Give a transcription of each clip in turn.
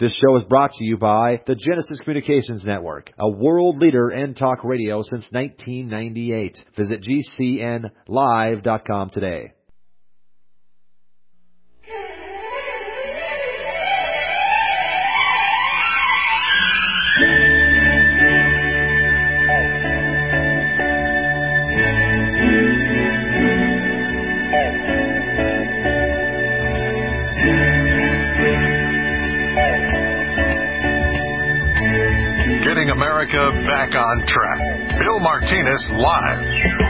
This show is brought to you by the Genesis Communications Network, a world leader in talk radio since 1998. Visit GCNlive.com today. Getting America back on track. Bill Martinez live.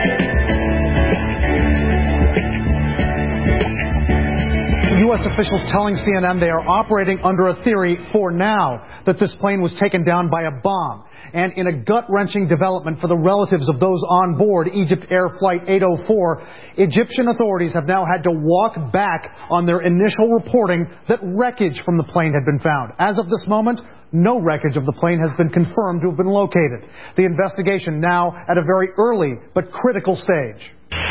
U.S. officials telling CNN they are operating under a theory for now that this plane was taken down by a bomb. And in a gut-wrenching development for the relatives of those on board Egypt Air Flight 804, Egyptian authorities have now had to walk back on their initial reporting that wreckage from the plane had been found. As of this moment, no wreckage of the plane has been confirmed to have been located. The investigation now at a very early but critical stage.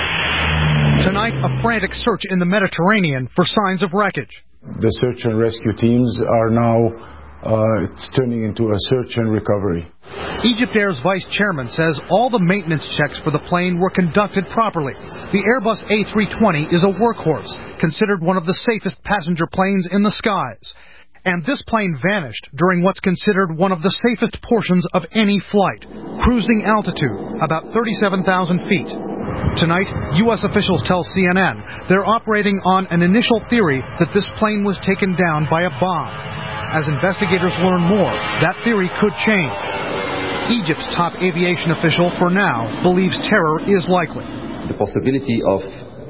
Tonight, a frantic search in the Mediterranean for signs of wreckage. The search and rescue teams are now it's turning into a search and recovery. Egypt Air's vice chairman says all the maintenance checks for the plane were conducted properly. The Airbus A320 is a workhorse, considered one of the safest passenger planes in the skies. And this plane vanished during what's considered one of the safest portions of any flight, cruising altitude, about 37,000 feet. Tonight, U.S. officials tell CNN they're operating on an initial theory that this plane was taken down by a bomb. As investigators learn more, that theory could change. Egypt's top aviation official, for now, believes terror is likely. The possibility of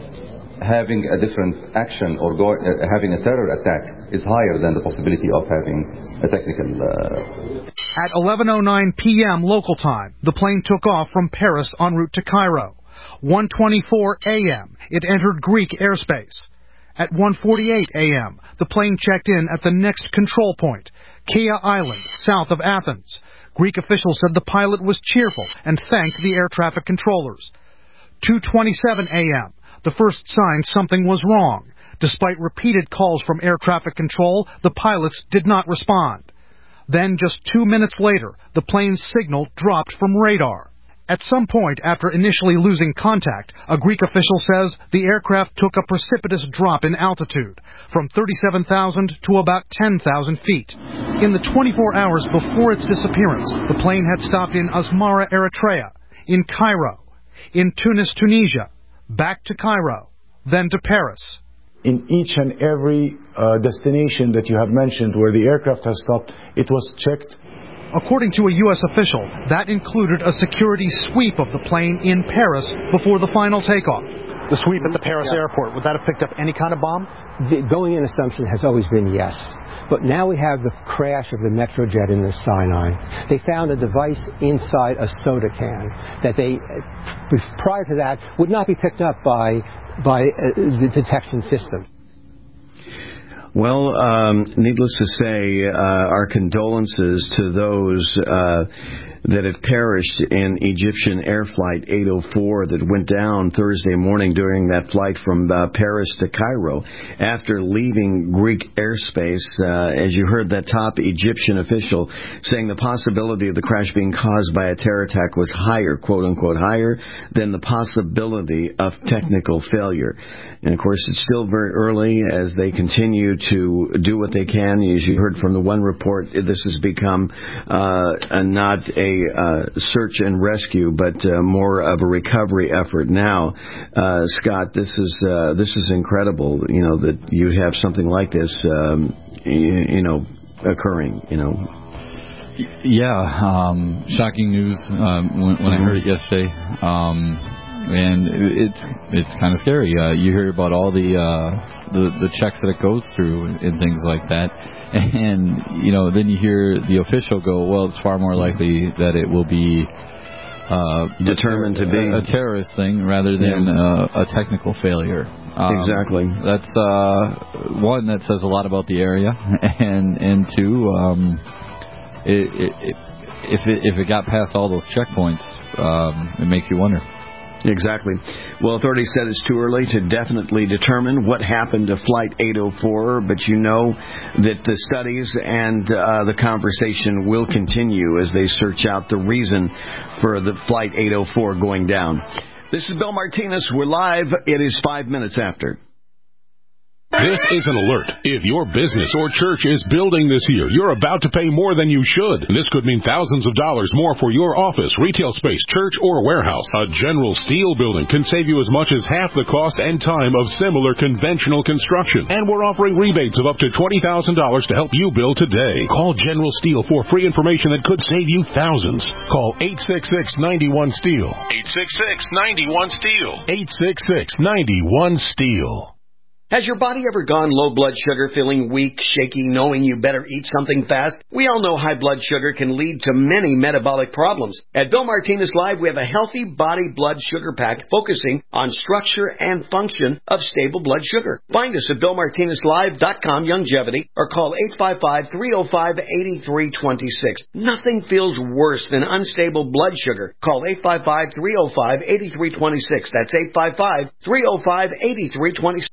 having a different action or having a terror attack is higher than the possibility of having a technical... At 11:09 p.m. local time, the plane took off from Paris en route to Cairo. 1:24 a.m., it entered Greek airspace. At 1:48 a.m., the plane checked in at the next control point, Kea Island, south of Athens. Greek officials said the pilot was cheerful and thanked the air traffic controllers. 2:27 a.m., the first sign something was wrong. Despite repeated calls from air traffic control, the pilots did not respond. Then, just 2 minutes later, the plane's signal dropped from radar. At some point after initially losing contact, a Greek official says the aircraft took a precipitous drop in altitude, from 37,000 to about 10,000 feet. In the 24 hours before its disappearance, the plane had stopped in Asmara, Eritrea, in Cairo, in Tunis, Tunisia, back to Cairo, then to Paris. In each and every destination that you have mentioned where the aircraft has stopped, it was checked. According to a U.S. official, that included a security sweep of the plane in Paris before the final takeoff. The sweep at the Paris airport, would that have picked up any kind of bomb? The going-in assumption has always been yes. But now we have the crash of the Metrojet in the Sinai. They found a device inside a soda can that they, prior to that, would not be picked up by the detection system. Well, needless to say, our condolences to those that had perished in Egyptian Air Flight 804 that went down Thursday morning during that flight from Paris to Cairo. After leaving Greek airspace, as you heard that top Egyptian official saying the possibility of the crash being caused by a terror attack was higher, quote-unquote, higher than the possibility of technical failure. And, of course, it's still very early as they continue to do what they can. As you heard from the one report, this has become not a search and rescue, but more of a recovery effort now. Scott, this is incredible, you know, that you have something like this, occurring, Yeah, shocking news when I heard it yesterday. And it's kind of scary. You hear about all the checks that it goes through and things like that, and then you hear the official go, well, it's far more likely that it will be determined to be a terrorist thing rather than a technical failure. Exactly. That's one that says a lot about the area, and two, if it got past all those checkpoints, it makes you wonder. Exactly. Well, authorities said it's too early to definitely determine what happened to Flight 804, but you know that the studies and the conversation will continue as they search out the reason for the Flight 804 going down. This is Bill Martinez. We're live. It is 5 minutes after. This is an alert. If your business or church is building this year, you're about to pay more than you should. This could mean thousands of dollars more for your office, retail space, church, or warehouse. A General Steel building can save you as much as half the cost and time of similar conventional construction. And we're offering rebates of up to $20,000 to help you build today. Call General Steel for free information that could save you thousands. Call 866-91-STEEL. 866-91-STEEL. 866-91-STEEL. Has your body ever gone low blood sugar, feeling weak, shaky, knowing you better eat something fast? We all know high blood sugar can lead to many metabolic problems. At Bill Martinez Live, we have a healthy body blood sugar pack focusing on structure and function of stable blood sugar. Find us at BillMartinezLive.com longevity or call 855-305-8326. Nothing feels worse than unstable blood sugar. Call 855-305-8326. That's 855-305-8326.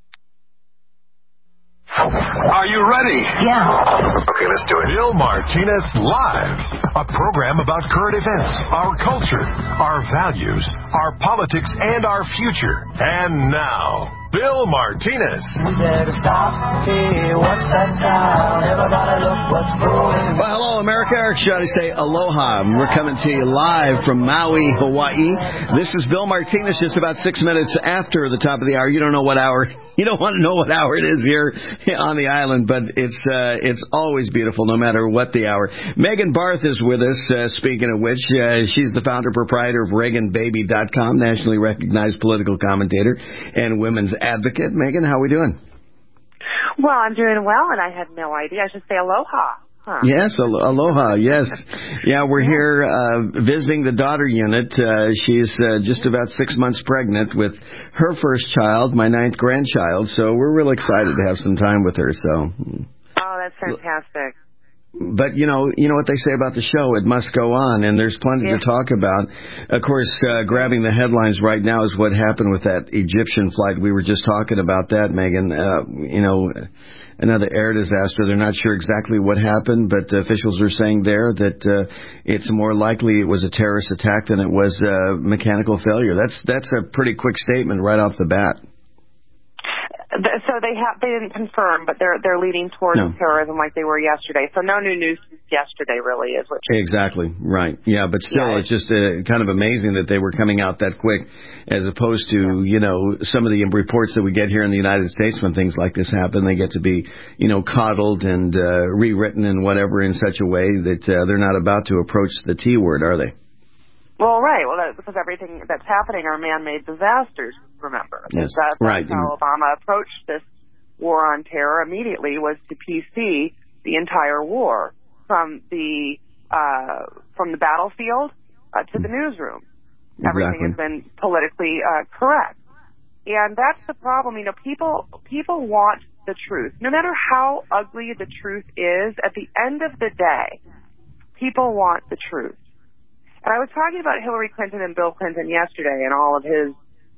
Are you ready? Yeah. Okay, let's do it. Bill Martinez Live, a program about current events, our culture, our values, our politics, and our future. And now, Bill Martinez. You better stop. Hey, what's that sound? Everybody look what's going on. Well, hello, America. Eric Shawty say aloha. We're coming to you live from Maui, Hawaii. This is Bill Martinez, just about 6 minutes after the top of the hour. You don't know what hour. You don't want to know what hour it is here on the island, but it's always beautiful no matter what the hour. Megan Barth is with us, speaking of which. She's the founder proprietor of ReaganBaby.com, nationally recognized political commentator and women's advocate. Megan, how are we doing? Well, I'm doing well, and I had no idea. I should say aloha. Huh. Yes, aloha, yes. Yeah, we're here visiting the daughter unit. She's just about 6 months pregnant with her first child, my 9th grandchild, so we're real excited to have some time with her. So. Oh, that's fantastic. But you know what they say about the show, it must go on, and there's plenty to talk about. Of course, grabbing the headlines right now is what happened with that Egyptian flight. We were just talking about that, Megan. Another air disaster. They're not sure exactly what happened, but officials are saying there that it's more likely it was a terrorist attack than it was mechanical failure. That's a pretty quick statement right off the bat. So they didn't confirm, but they're leading towards terrorism like they were yesterday. So no new news since yesterday, really, is what. Exactly right. Yeah, but still, it's just kind of amazing that they were coming out that quick, as opposed to some of the reports that we get here in the United States when things like this happen. They get to be coddled and rewritten and whatever in such a way that they're not about to approach the T word, are they? Well, right. Well, that's because everything that's happening are man-made disasters, remember. Yes, that's right. how Obama approached this war on terror immediately, was to PC the entire war from the battlefield to the newsroom. Exactly. Everything has been politically correct. And that's the problem. People want the truth. No matter how ugly the truth is, at the end of the day, people want the truth. And I was talking about Hillary Clinton and Bill Clinton yesterday and all of his,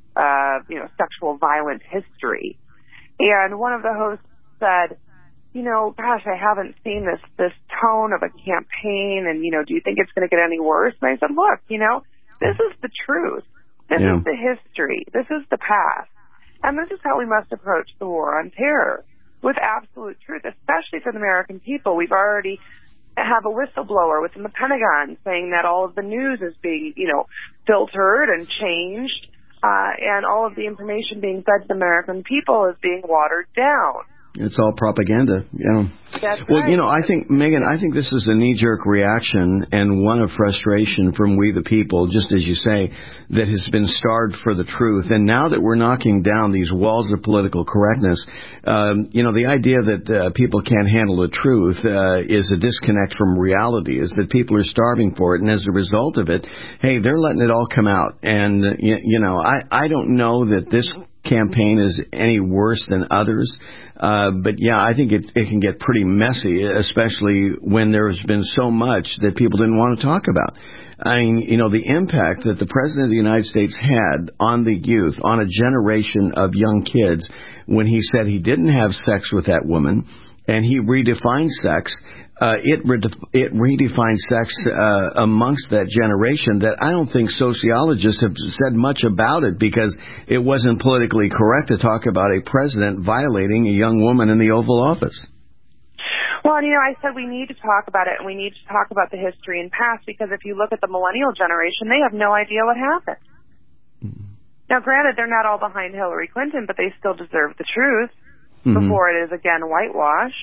sexual violent history. And one of the hosts said, gosh, I haven't seen this tone of a campaign, and, do you think it's going to get any worse? And I said, look, this is the truth. This is the history. This is the past. And this is how we must approach the war on terror, with absolute truth, especially for the American people. We've already have a whistleblower within the Pentagon saying that all of the news is being, filtered and changed, and all of the information being fed to the American people is being watered down. It's all propaganda, That's well, right. I think, Megan, this is a knee-jerk reaction and one of frustration from we the people, just as you say, that has been starved for the truth. And now that we're knocking down these walls of political correctness, the idea that people can't handle the truth is a disconnect from reality, is that people are starving for it. And as a result of it, hey, they're letting it all come out. And, I don't know that this campaign is any worse than others. But yeah, I think it can get pretty messy, especially when there's been so much that people didn't want to talk about. I mean, the impact that the President of the United States had on the youth, on a generation of young kids, when he said he didn't have sex with that woman, and he redefined sex. It redefined sex amongst that generation that I don't think sociologists have said much about it, because it wasn't politically correct to talk about a president violating a young woman in the Oval Office. Well, I said we need to talk about it, and we need to talk about the history and past, because if you look at the millennial generation, they have no idea what happened. Now, granted, they're not all behind Hillary Clinton, but they still deserve the truth before it is again whitewashed.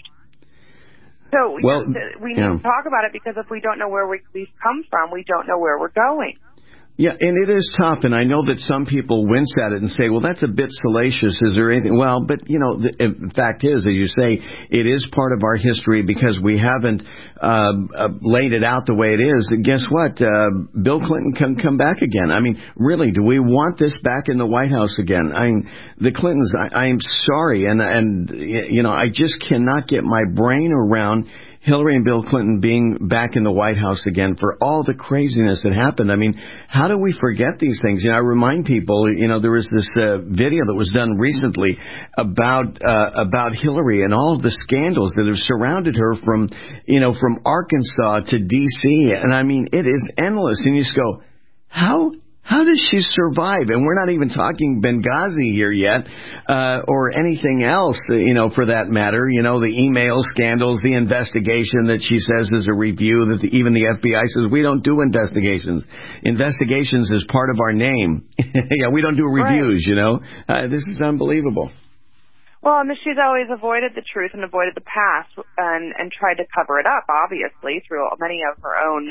So we need to talk about it, because if we don't know where we've come from, we don't know where we're going. Yeah, and it is tough, and I know that some people wince at it and say, well, that's a bit salacious. Is there anything? Well, but, the fact is, as you say, it is part of our history because we haven't laid it out the way it is. And guess what? Bill Clinton can come back again. I mean, really, do we want this back in the White House again? I mean, the Clintons, I'm sorry, and I just cannot get my brain around Hillary and Bill Clinton being back in the White House again for all the craziness that happened. I mean, how do we forget these things? I remind people, there was this video that was done recently about Hillary and all of the scandals that have surrounded her from Arkansas to D.C. And I mean, it is endless. And you just go, how does she survive? And we're not even talking Benghazi here yet, or anything else, for that matter. The email scandals, the investigation that she says is a review, that even the FBI says we don't do investigations. Investigations is part of our name. Yeah, we don't do reviews, This is unbelievable. Well, and she's always avoided the truth and avoided the past and tried to cover it up, obviously, through many of her own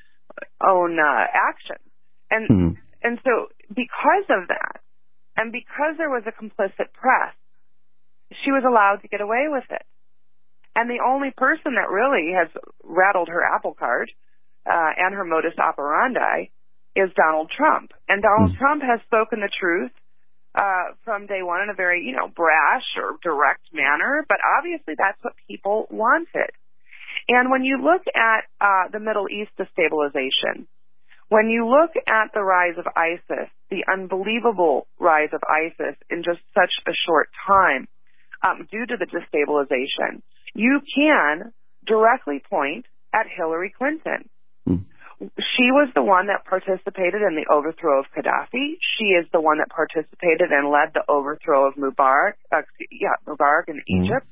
actions. And so because of that, and because there was a complicit press, she was allowed to get away with it. And the only person that really has rattled her apple cart and her modus operandi is Donald Trump. And Donald Trump has spoken the truth from day one in a very, brash or direct manner, but obviously that's what people wanted. And when you look at the Middle East destabilization, when you look at the rise of ISIS, the unbelievable rise of ISIS in just such a short time, due to the destabilization, you can directly point at Hillary Clinton. She was the one that participated in the overthrow of Gaddafi. She is the one that participated and led the overthrow of Mubarak in Egypt.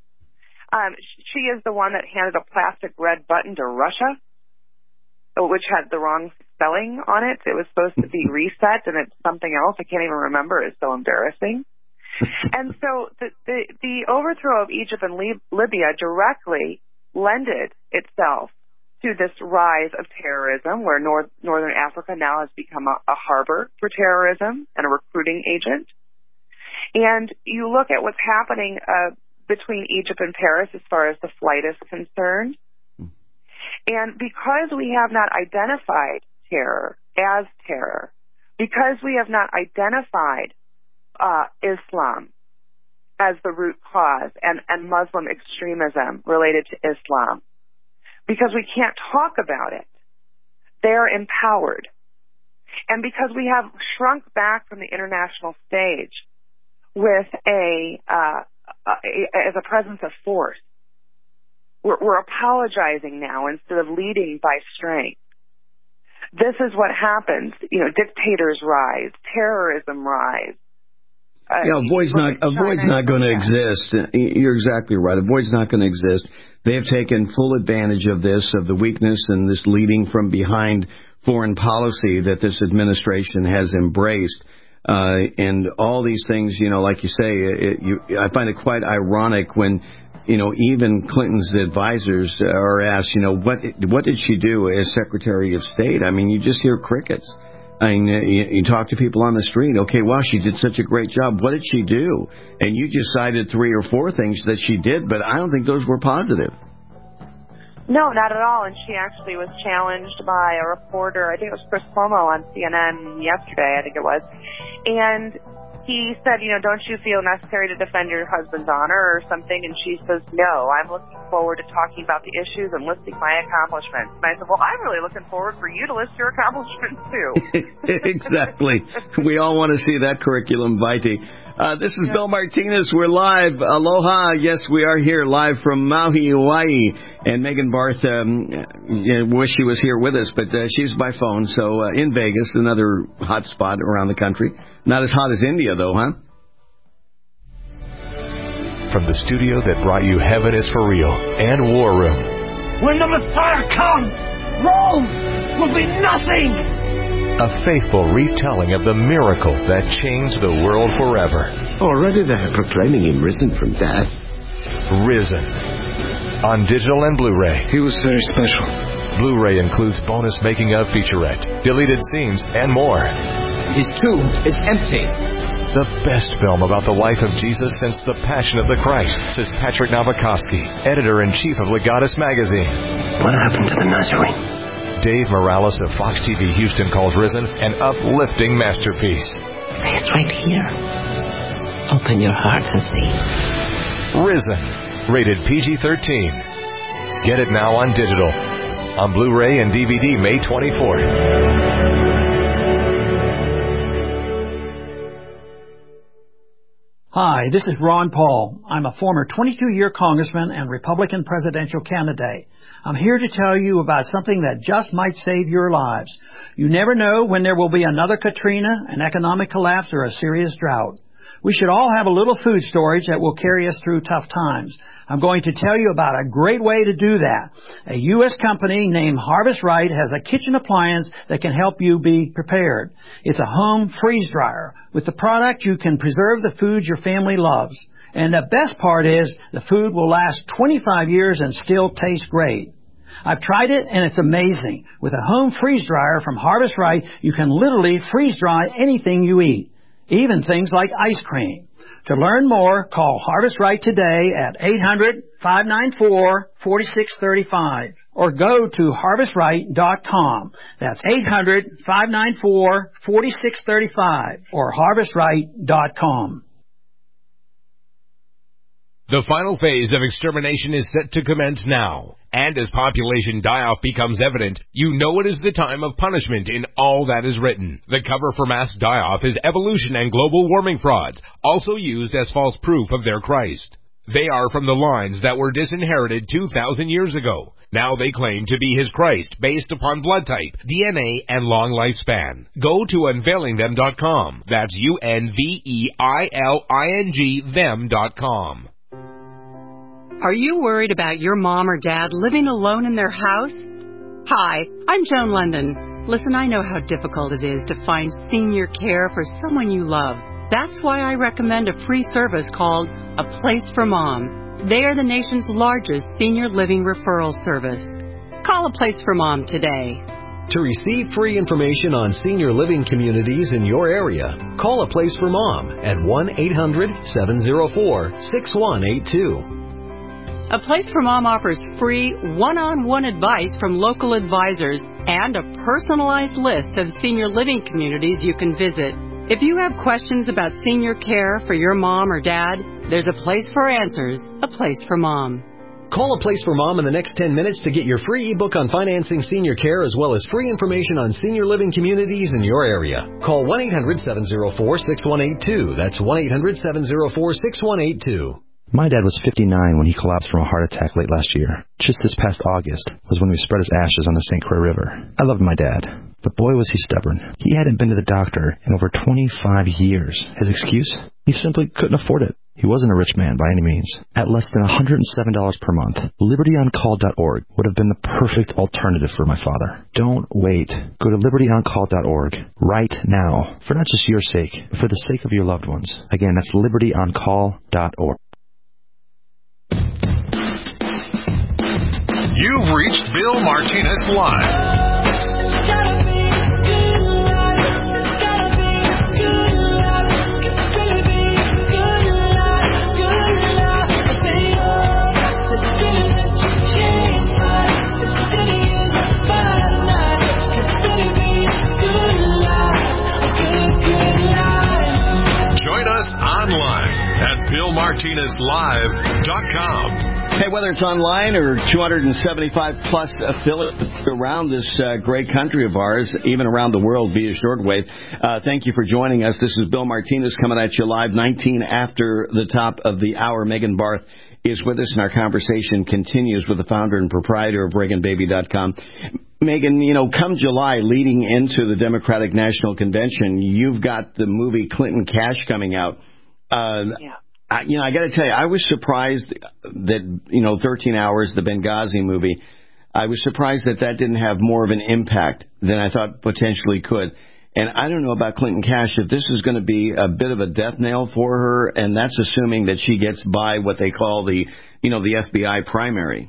She is the one that handed a plastic red button to Russia, which had the wrong spelling on it. It was supposed to be reset, and it's something else. I can't even remember. It's so embarrassing. And so the overthrow of Egypt and Libya directly lended itself to this rise of terrorism, where Northern Africa now has become a harbor for terrorism and a recruiting agent. And you look at what's happening between Egypt and Paris as far as the flight is concerned. And because we have not identified terror as terror, because we have not identified Islam as the root cause and Muslim extremism related to Islam, because we can't talk about it, they're empowered. And because we have shrunk back from the international stage with as a presence of force, we're apologizing now instead of leading by strength. This is what happens. Dictators rise, terrorism rise. Avoid's not going to exist. You're exactly right. Avoid's not going to exist. They have taken full advantage of this, of the weakness and this leading from behind foreign policy that this administration has embraced. And all these things, like you say, I find it quite ironic when, even Clinton's advisors are asked, what did she do as Secretary of State? I mean, you just hear crickets. I mean, you talk to people on the street. Okay, wow, she did such a great job. What did she do? And you just cited 3 or 4 things that she did, but I don't think those were positive. No, not at all. And she actually was challenged by a reporter, I think it was Chris Cuomo on CNN yesterday, I think it was. And he said, don't you feel necessary to defend your husband's honor or something? And she says, no, I'm looking forward to talking about the issues and listing my accomplishments. And I said, well, I'm really looking forward for you to list your accomplishments, too. Exactly. We all want to see that curriculum vitae. This is Bill Martinez. We're live. Aloha. Yes, we are here live from Maui, Hawaii. And Megan Barth, wish she was here with us, but she's by phone. So in Vegas, another hot spot around the country. Not as hot as India, though, huh? From the studio that brought you Heaven is for Real and War Room. When the Messiah comes, Rome will be nothing. A faithful retelling of the miracle that changed the world forever. Already they're proclaiming him risen from death. Risen. On digital and Blu-ray. He was very special. Blu-ray includes bonus making-of featurette, deleted scenes, and more. His tomb is empty. The best film about the life of Jesus since the Passion of the Christ, says Patrick Nowakowski, editor-in-chief of Legatus magazine. What happened to the Nazarene? Dave Morales of Fox TV Houston calls Risen an uplifting masterpiece. He's right here. Open your heart and see. Risen, rated PG-13. Get it now on digital. On Blu-ray and DVD May 24th. Hi, this is Ron Paul. I'm a former 22-year congressman and Republican presidential candidate. I'm here to tell you about something that just might save your lives. You never know when there will be another Katrina, an economic collapse, or a serious drought. We should all have a little food storage that will carry us through tough times. I'm going to tell you about a great way to do that. A U.S. company named Harvest Right has a kitchen appliance that can help you be prepared. It's a home freeze dryer. With the product, you can preserve the foods your family loves. And the best part is the food will last 25 years and still taste great. I've tried it, and it's amazing. With a home freeze dryer from Harvest Right, you can literally freeze dry anything you eat, even things like ice cream. To learn more, call Harvest Right today at 800-594-4635 or go to harvestright.com. That's 800-594-4635 or harvestright.com. The final phase of extermination is set to commence now. And as population die-off becomes evident, you know it is the time of punishment in all that is written. The cover for mass die-off is evolution and global warming frauds, also used as false proof of their Christ. They are from the lines that were disinherited 2,000 years ago. Now they claim to be his Christ based upon blood type, DNA, and long lifespan. Go to unveilingthem.com. That's UNVEILING them.com. Are you worried about your mom or dad living alone in their house? Hi, I'm Joan London. Listen, I know how difficult it is to find senior care for someone you love. That's why I recommend a free service called A Place for Mom. They are the nation's largest senior living referral service. Call A Place for Mom today. To receive free information on senior living communities in your area, call A Place for Mom at 1-800-704-6182. A Place for Mom offers free one-on-one advice from local advisors and a personalized list of senior living communities you can visit. If you have questions about senior care for your mom or dad, there's a place for answers, A Place for Mom. Call A Place for Mom in the next 10 minutes to get your free ebook on financing senior care as well as free information on senior living communities in your area. Call 1-800-704-6182. That's 1-800-704-6182. My dad was 59 when he collapsed from a heart attack late last year. Just this past August was when we spread his ashes on the St. Croix River. I loved my dad, but boy was he stubborn. He hadn't been to the doctor in over 25 years. His excuse? He simply couldn't afford it. He wasn't a rich man by any means. At less than $107 per month, LibertyOnCall.org would have been the perfect alternative for my father. Don't wait. Go to LibertyOnCall.org right now, for not just your sake, but for the sake of your loved ones. Again, that's LibertyOnCall.org. You've reached Bill Martinez Live. Join BillMartinezLive.com. Hey, whether it's online or 275 plus affiliates around this great country of ours, even around the world via shortwave, thank you for joining us. This is Bill Martinez coming at you live 19 after the top of the hour. Megan Barth is with us, and our conversation continues with the founder and proprietor of ReaganBaby.com. Megan, come July, leading into the Democratic National Convention, you've got the movie Clinton Cash coming out. I got to tell you, I was surprised that, 13 Hours, the Benghazi movie, I was surprised that didn't have more of an impact than I thought potentially could. And I don't know about Clinton Cash, if this is going to be a bit of a death nail for her, and that's assuming that she gets by what they call the FBI primary.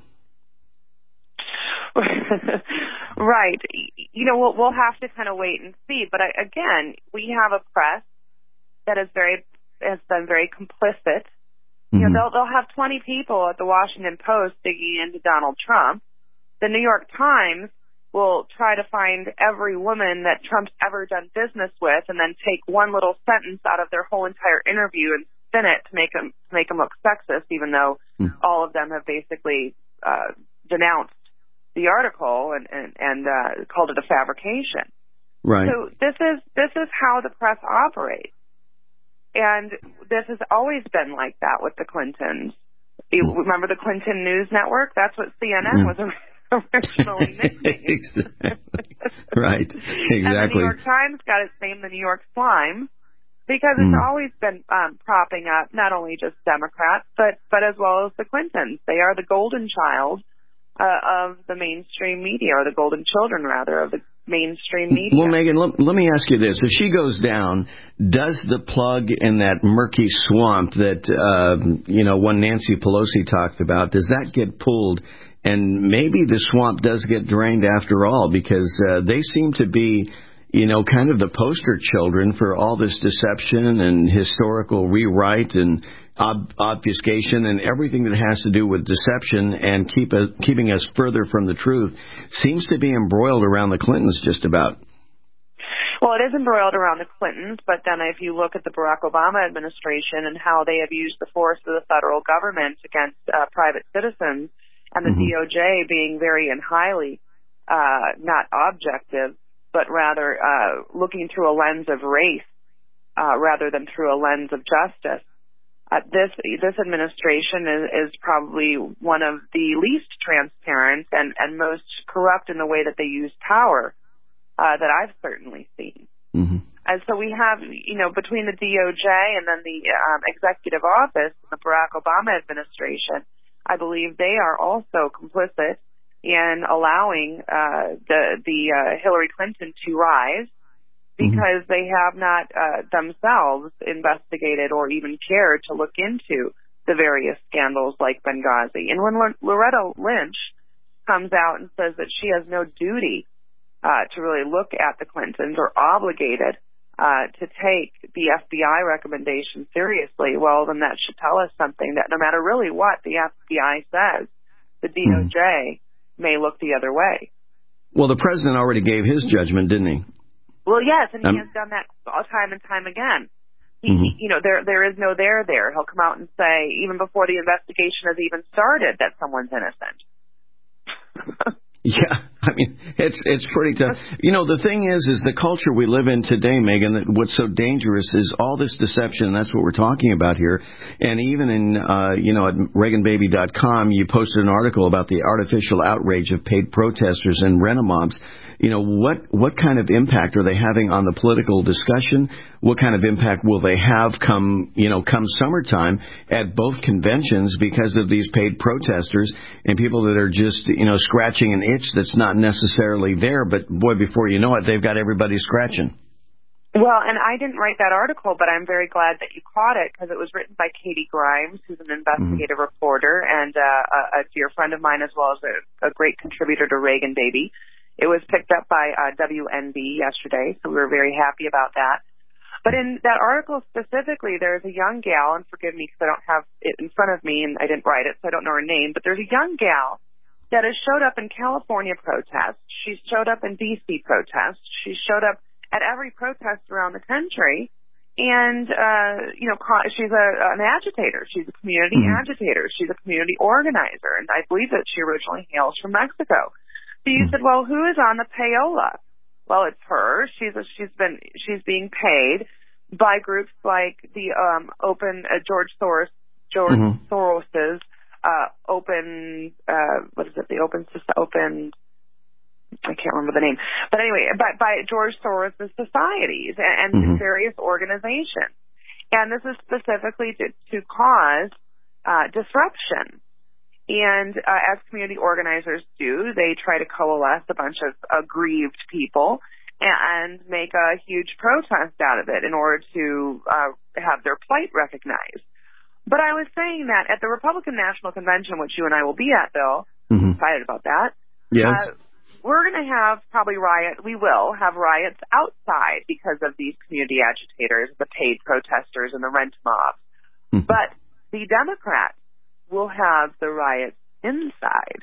Right. We'll have to kind of wait and see. But again, we have a press that has been very complicit. Mm-hmm. They'll have 20 people at the Washington Post digging into Donald Trump. The New York Times will try to find every woman that Trump's ever done business with and then take one little sentence out of their whole entire interview and spin it to make them look sexist, even though all of them have basically denounced the article and called it a fabrication. Right. So this is how the press operates. And this has always been like that with the Clintons. You remember the Clinton News Network? That's what CNN was originally nicknamed. Right. Exactly. And the New York Times got its name, the New York Slime, because it's always been propping up not only just Democrats, but as well as the Clintons. They are the golden child of the mainstream media, or the golden children, rather, of the mainstream media. Well, Megan, let me ask you this. If she goes down, does the plug in that murky swamp that, one Nancy Pelosi talked about, does that get pulled? And maybe the swamp does get drained after all, because they seem to be, kind of the poster children for all this deception and historical rewrite and obfuscation and everything that has to do with deception and keeping us further from the truth seems to be embroiled around the Clintons just about. Well, it is embroiled around the Clintons, but then if you look at the Barack Obama administration and how they have used the force of the federal government against private citizens, and the DOJ being very and highly not objective, but rather looking through a lens of race rather than through a lens of justice. This administration is probably one of the least transparent and most corrupt in the way that they use power that I've certainly seen. Mm-hmm. And so we have, between the DOJ and then the executive office, the Barack Obama administration, I believe they are also complicit in allowing the Hillary Clinton to rise, because they have not themselves investigated or even cared to look into the various scandals like Benghazi. And when Loretta Lynch comes out and says that she has no duty to really look at the Clintons or obligated to take the FBI recommendation seriously, well, then that should tell us something, that no matter really what the FBI says, the DOJ may look the other way. Well, the president already gave his judgment, didn't he? Well, yes, and he has done that time and time again. There is no there there. He'll come out and say, even before the investigation has even started, that someone's innocent. Yeah, I mean, it's pretty tough. The thing is the culture we live in today, Megan, that what's so dangerous is all this deception. That's what we're talking about here. And even in, at ReaganBaby.com, you posted an article about the artificial outrage of paid protesters and rent-a-mobs. What kind of impact are they having on the political discussion? What kind of impact will they have come summertime at both conventions because of these paid protesters and people that are just, scratching an itch that's not necessarily there, but boy, before you know it, they've got everybody scratching. Well, and I didn't write that article, but I'm very glad that you caught it, because it was written by Katie Grimes, who's an investigative reporter and a dear friend of mine, as well as a great contributor to Reagan Baby. It was picked up by WNB yesterday, so we were very happy about that. But in that article specifically, there's a young gal, and forgive me because I don't have it in front of me and I didn't write it, so I don't know her name, but there's a young gal that has showed up in California protests. She's showed up in D.C. protests. She's showed up at every protest around the country, And, she's an agitator. She's a community agitator. She's a community organizer. And I believe that she originally hails from Mexico. So you said, well, who is on the payola? Well, it's her. She's being paid by groups like the George Soros's open I can't remember the name, but anyway, by George Soros's societies and various organizations, and this is specifically to cause disruption. And as community organizers do, they try to coalesce a bunch of aggrieved people and make a huge protest out of it in order to have their plight recognized. But I was saying that at the Republican National Convention, which you and I will be at, Bill, I'm excited about that. Yes. We're going to have probably we will have riots outside because of these community agitators, the paid protesters, and the rent mobs. But the Democrats will have the riots inside.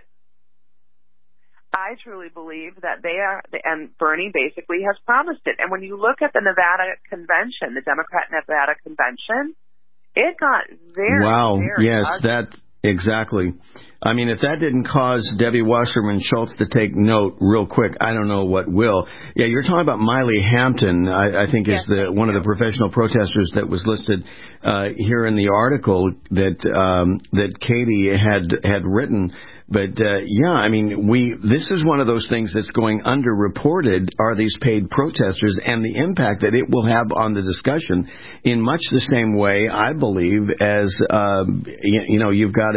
I truly believe that they are, and Bernie basically has promised it. And when you look at the Nevada convention, the Democrat Nevada convention, it got very, very ugly. That exactly. I mean, if that didn't cause Debbie Wasserman Schultz to take note real quick, I don't know what will. Yeah, you're talking about Miley Hampton, I think is one of the professional protesters that was listed here in the article that Katie had written. But I mean, this is one of those things that's going underreported are these paid protesters and the impact that it will have on the discussion in much the same way, I believe, as you've got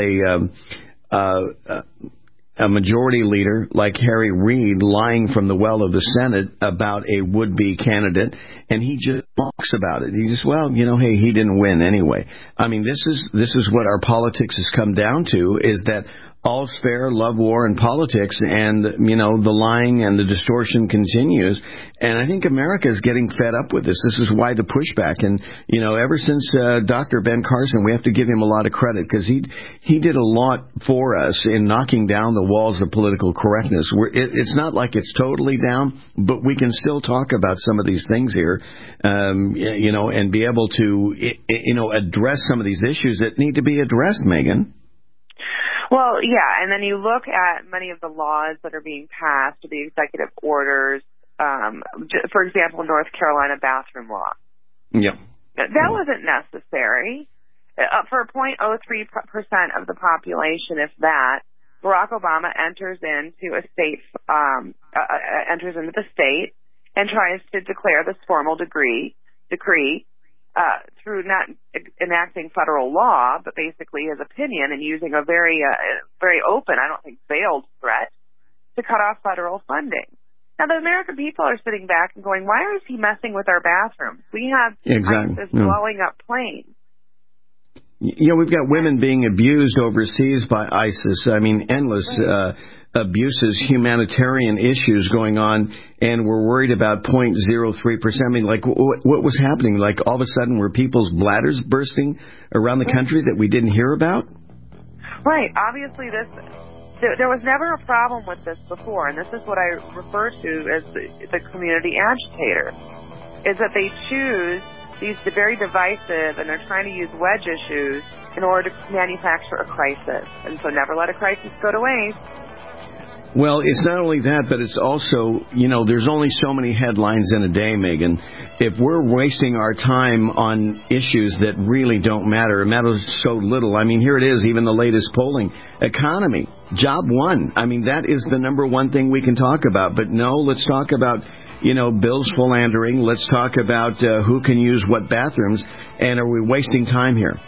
a majority leader like Harry Reid lying from the well of the Senate about a would-be candidate, and he just talks about it. He just, hey, he didn't win anyway. I mean, this is what our politics has come down to, is that all's fair, love, war, and politics, and, the lying and the distortion continues. And I think America is getting fed up with this. This is why the pushback. And, ever since Dr. Ben Carson, we have to give him a lot of credit, because he did a lot for us in knocking down the walls of political correctness. It's not like it's totally down, but we can still talk about some of these things here, and be able to, address some of these issues that need to be addressed, Megan. Well, yeah, and then you look at many of the laws that are being passed, the executive orders, for example, North Carolina bathroom law. Yeah. That wasn't necessary. For 0.03% of the population, if that, Barack Obama enters into the state and tries to declare this formal decree through not enacting federal law, but basically his opinion and using a very open, I don't think veiled threat to cut off federal funding. Now, the American people are sitting back and going, why is he messing with our bathrooms? We have ISIS blowing up planes. We've got women being abused overseas by ISIS. I mean, endless abuses, humanitarian issues going on, and we're worried about 0.03%. I mean, like, what was happening? Like, all of a sudden, were people's bladders bursting around the country that we didn't hear about? Right. Obviously, there was never a problem with this before, and this is what I refer to as the community agitator, is that they choose these very divisive, and they're trying to use wedge issues in order to manufacture a crisis. And so never let a crisis go to waste. Well, it's not only that, but it's also, there's only so many headlines in a day, Megan. If we're wasting our time on issues that really don't matter, it matters so little. I mean, here it is, even the latest polling. Economy, job one. I mean, that is the number one thing we can talk about. But no, let's talk about, bills philandering. Let's talk about who can use what bathrooms. And are we wasting time here?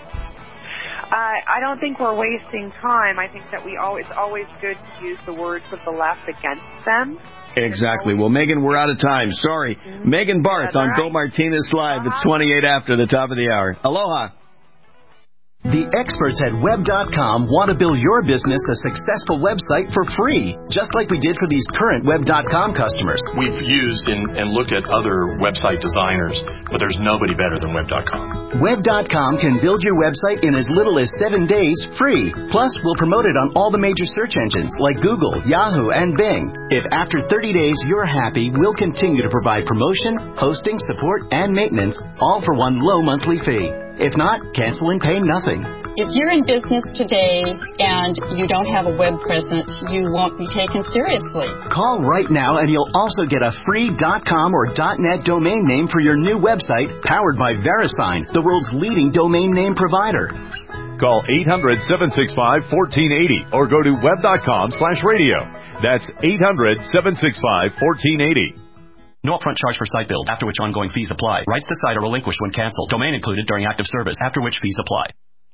I don't think we're wasting time. I think that it's always good to use the words of the left against them. Exactly. Well, Megan, we're out of time. Sorry. Megan Barth on Bill Martinez Live. It's 28 after the top of the hour. Aloha. The experts at Web.com want to build your business a successful website for free, just like we did for these current Web.com customers. We've used and looked at other website designers, but there's nobody better than Web.com. Web.com can build your website in as little as 7 days free. Plus, we'll promote it on all the major search engines like Google, Yahoo, and Bing. If after 30 days you're happy, we'll continue to provide promotion, hosting, support, and maintenance, all for one low monthly fee. If not, cancel and pay nothing. If you're in business today and you don't have a web presence, you won't be taken seriously. Call right now and you'll also get a free .com or .net domain name for your new website powered by VeriSign, the world's leading domain name provider. Call 800-765-1480 or go to web.com/radio. That's 800-765-1480. No upfront charge for site build, after which ongoing fees apply. Rights to site are relinquished when canceled. Domain included during active service, after which fees apply.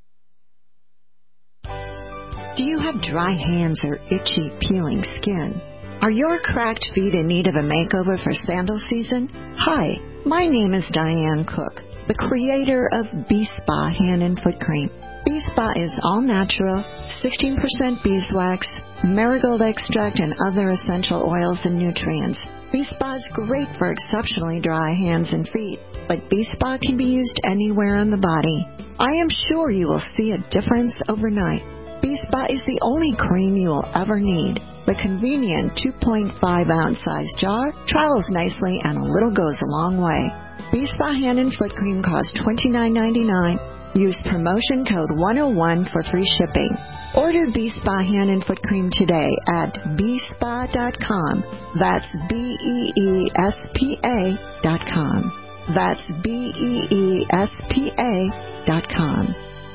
Do you have dry hands or itchy, peeling skin? Are your cracked feet in need of a makeover for sandal season? Hi, my name is Diane Cook, the creator of B-Spa Hand and Foot Cream. B-Spa is all natural, 16% beeswax, marigold extract, and other essential oils and nutrients. B-Spa is great for exceptionally dry hands and feet, but B-Spa can be used anywhere on the body. I am sure you will see a difference overnight. B-Spa is the only cream you will ever need. The convenient 2.5-ounce size jar travels nicely and a little goes a long way. B-Spa Hand and Foot Cream costs $29.99. Use promotion code 101 for free shipping. Order B-Spa Hand and Foot Cream today at bspa.com. That's BEESPA.com. That's BEESPA.com.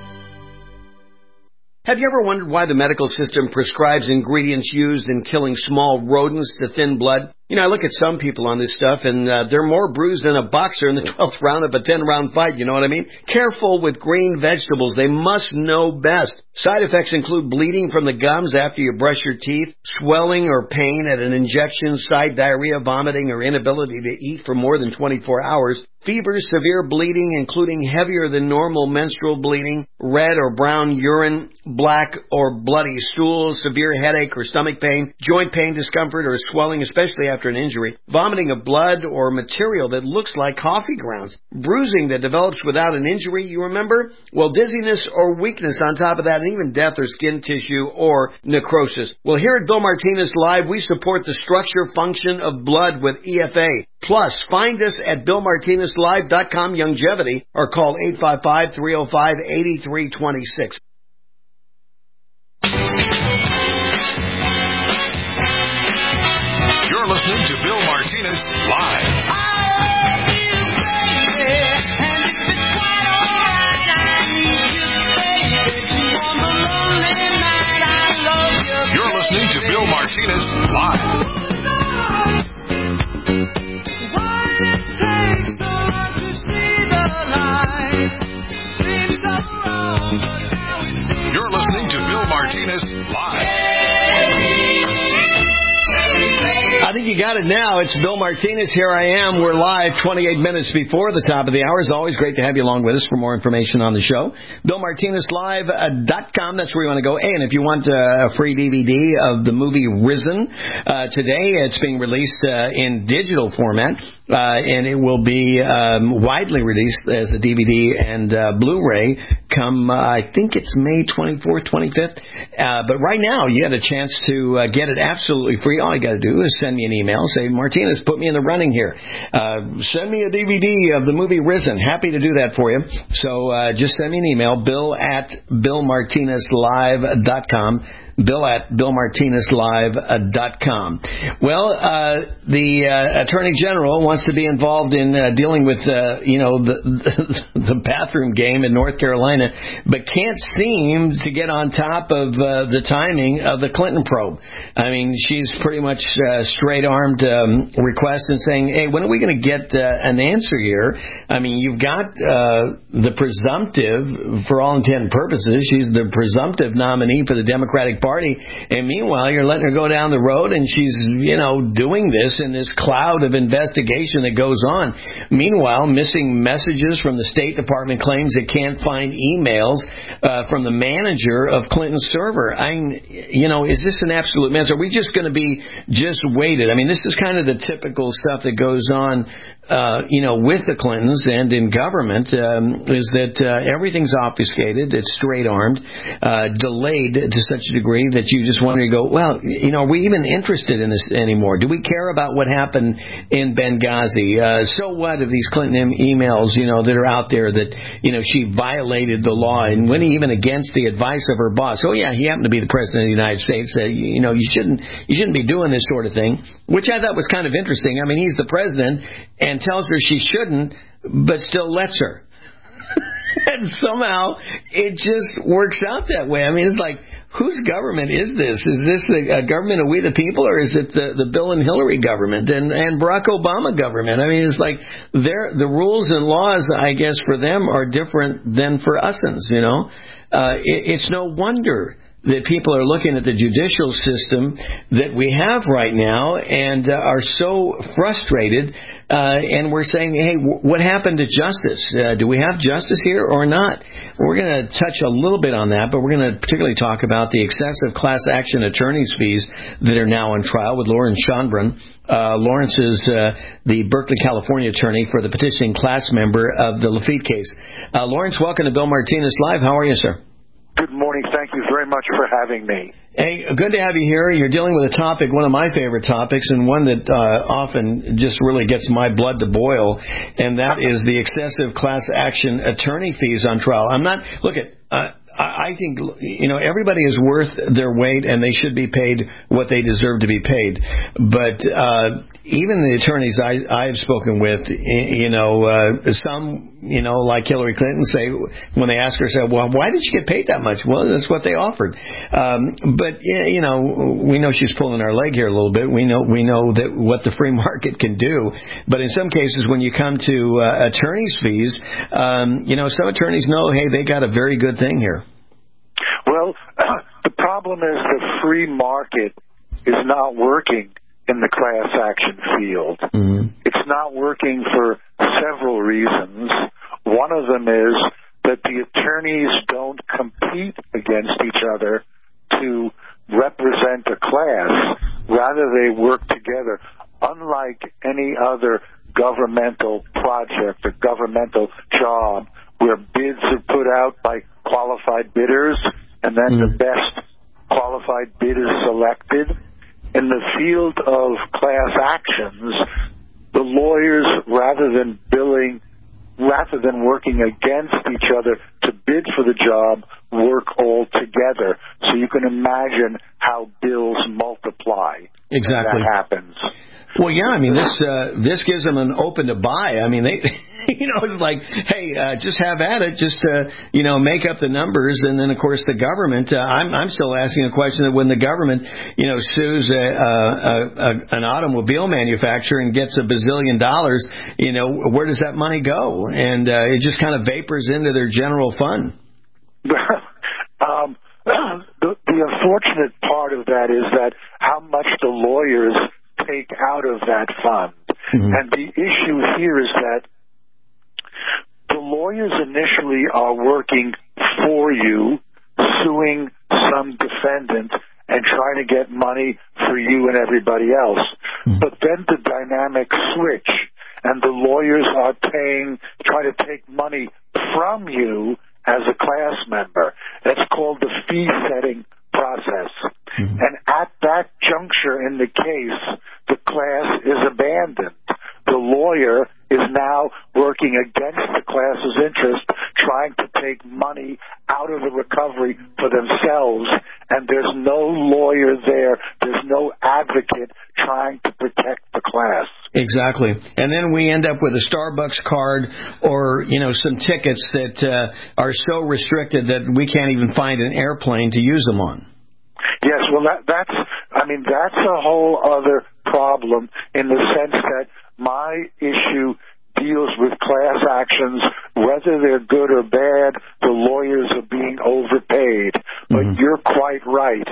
Have you ever wondered why the medical system prescribes ingredients used in killing small rodents to thin blood? You know, I look at some people on this stuff, and they're more bruised than a boxer in the 12th round of a 10-round fight, you know what I mean? Careful with green vegetables. They must know best. Side effects include bleeding from the gums after you brush your teeth, swelling or pain at an injection site, diarrhea, vomiting, or inability to eat for more than 24 hours, fever, severe bleeding, including heavier than normal menstrual bleeding, red or brown urine, black or bloody stool, severe headache or stomach pain, joint pain, discomfort, or swelling, especially after an injury, vomiting of blood or material that looks like coffee grounds, bruising that develops without an injury, you remember? Well, dizziness or weakness on top of that, and even death or skin tissue or necrosis. Well, here at Bill Martinez Live, we support the structure function of blood with EFA. Plus, find us at BillMartinezLive.com Longevity or call 855-305-8326. You're listening to Bill Martinez Live. You're listening to Bill Martinez Live. You're listening to Bill Martinez Live. I think you got it now. It's Bill Martinez. Here I am. We're live 28 minutes before the top of the hour. It's always great to have you along with us for more information on the show. BillMartinezLive.com. That's where you want to go. Hey, and if you want a free DVD of the movie Risen, today it's being released in digital format, and it will be widely released as a DVD and Blu-ray come, I think it's May 24th, 25th. But right now, you have a chance to get it absolutely free. All you got to do is send me an email. Say, Martinez, put me in the running here. Send me a DVD of the movie Risen. Happy to do that for you. So just send me an email, bill@BillMartinezLive.com. bill@BillMartinezLive.com. Well, the Attorney General wants to be involved in dealing with, the bathroom game in North Carolina, but can't seem to get on top of the timing of the Clinton probe. I mean, she's pretty much straight-armed request and saying, hey, when are we going to get an answer here? I mean, you've got the presumptive, for all intent and purposes, she's the presumptive nominee for the Democratic party. And meanwhile, you're letting her go down the road, and she's, doing this in this cloud of investigation that goes on. Meanwhile, missing messages from the State Department claims it can't find emails from the manager of Clinton's server. Is this an absolute mess? Are we just going to be just waited? I mean, this is kind of the typical stuff that goes on, with the Clintons and in government, is that everything's obfuscated, it's straight-armed, delayed to such a degree that you just wonder, well, are we even interested in this anymore? Do we care about what happened in Benghazi? So what of these Clinton emails, that are out there that, she violated the law and went even against the advice of her boss? Oh, yeah, he happened to be the president of the United States. You shouldn't be doing this sort of thing, which I thought was kind of interesting. I mean, he's the president and tells her she shouldn't, but still lets her. And somehow it just works out that way. I mean, it's like, whose government is this? Is this a government of we the people, or is it the Bill and Hillary government and Barack Obama government? I mean, it's like the rules and laws, I guess, for them are different than for us'uns, It's no wonder that people are looking at the judicial system that we have right now and are so frustrated, and we're saying, hey, what happened to justice? Do we have justice here or not? We're going to touch a little bit on that, but we're going to particularly talk about the excessive class action attorney's fees that are now on trial with Lawrence Schonbrun. Lawrence is the Berkeley, California attorney for the petitioning class member of the Lafitte case. Lawrence, welcome to Bill Martinez Live. How are you, sir? Good morning. Thank you very much for having me. Hey, good to have you here. You're dealing with a topic, one of my favorite topics, and one that often just really gets my blood to boil, and that is the excessive class action attorney fees on trial. I think, everybody is worth their weight and they should be paid what they deserve to be paid. But even the attorneys I've spoken with, some, like Hillary Clinton say, when they ask her, say, well, why did you get paid that much? Well, that's what they offered. But we know she's pulling our leg here a little bit. We know that what the free market can do. But in some cases, when you come to attorneys' fees, some attorneys know, hey, they got a very good thing here. Well, the problem is the free market is not working in the class action field. Mm-hmm. It's not working for several reasons. One of them is that the attorneys don't compete against each other to represent a class. Rather, they work together. Unlike any other governmental project or governmental job where bids are put out by qualified bidders and then the best qualified bid is selected. In the field of class actions, the lawyers, rather than working against each other to bid for the job, work all together. So you can imagine how bills multiply. Exactly. When that happens. Well, yeah, I mean, this gives them an open to buy. I mean, they, it's like, hey, just have at it, just make up the numbers, and then of course the government. I'm still asking a question that when the government, sues an automobile manufacturer and gets $1 bazillion, where does that money go? And it just kind of vapors into their general fund. The unfortunate part of that is that how much the lawyers take out of that fund. Mm-hmm. And the issue here is that the lawyers initially are working for you, suing some defendant and trying to get money for you and everybody else. Mm-hmm. But then the dynamics switch and the lawyers are trying to take money from you as a class member. That's called the fee setting process. Mm-hmm. And at that juncture in the case, the class is abandoned. The lawyer is now working against the class's interest, trying to take money out of the recovery for themselves, and there's no lawyer there, there's no advocate trying to protect the class. Exactly. And then we end up with a Starbucks card or, some tickets that are so restricted that we can't even find an airplane to use them on. Yes, well, that's a whole other problem in the sense that my issue deals with class actions, whether they're good or bad, the lawyers are being overpaid. But you're quite right.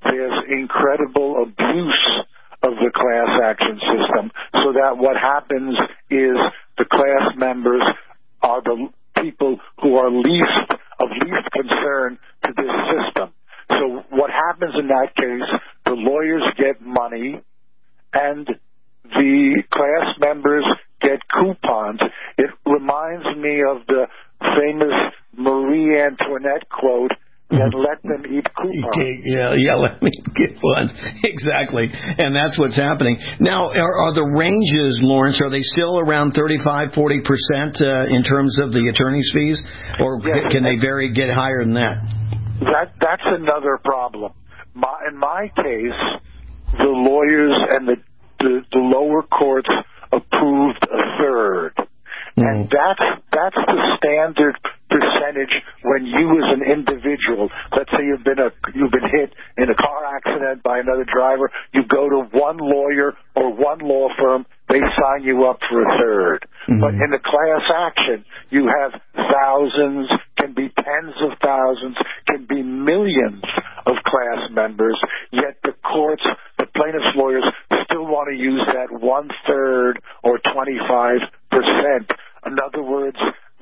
there's incredible abuse of the class action system, so that what happens is the class members are the people who are of least concern to this system. So what happens in that case, the lawyers get money and the class members get coupons. It reminds me of the famous Marie Antoinette quote, and let them eat coupons. Yeah, let me get ones. Exactly. And that's what's happening. Now, are the ranges, Lawrence, are they still around 35-40% in terms of the attorney's fees? Or can they get higher than that? That's another problem. In my case, the lawyers and the lower courts approved a third. And that's the standard percentage when you as an individual, let's say you've been hit in a car accident by another driver, you go to one lawyer or one law firm, they sign you up for a third. But in the class action, you have thousands, can be tens of thousands, can be millions of class members, yet the courts, the plaintiffs' lawyers still want to use that 1/3 or 25%. In other words,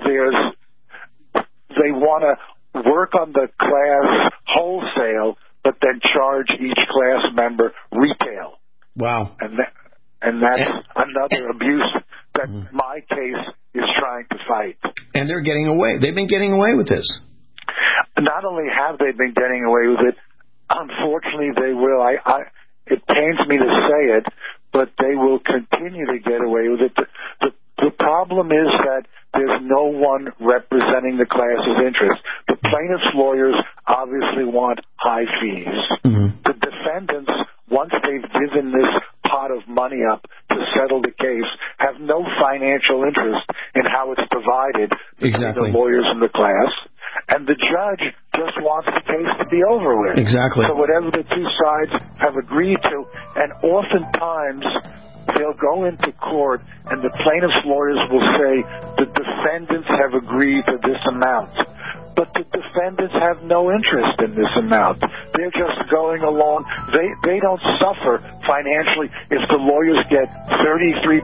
they want to work on the class wholesale, but then charge each class member retail. Wow. And that's another abuse that my case is trying to fight. And they're getting away. They've been getting away with this. Not only have they been getting away with it, unfortunately they will. It pains me to say it, but they will continue to get away with it. The problem is that there's no one representing the class's interest. The plaintiff's lawyers obviously want high fees. The defendants, once they've given this pot of money up to settle the case, have no financial interest in how it's divided between the lawyers and the class. And the judge just wants the case to be over with. Exactly. So whatever the two sides have agreed to, and oftentimes they'll go into court and the plaintiff's lawyers will say the defendants have agreed to this amount. But the defendants have no interest in this amount. They're just going along. They don't suffer financially if the lawyers get 33%,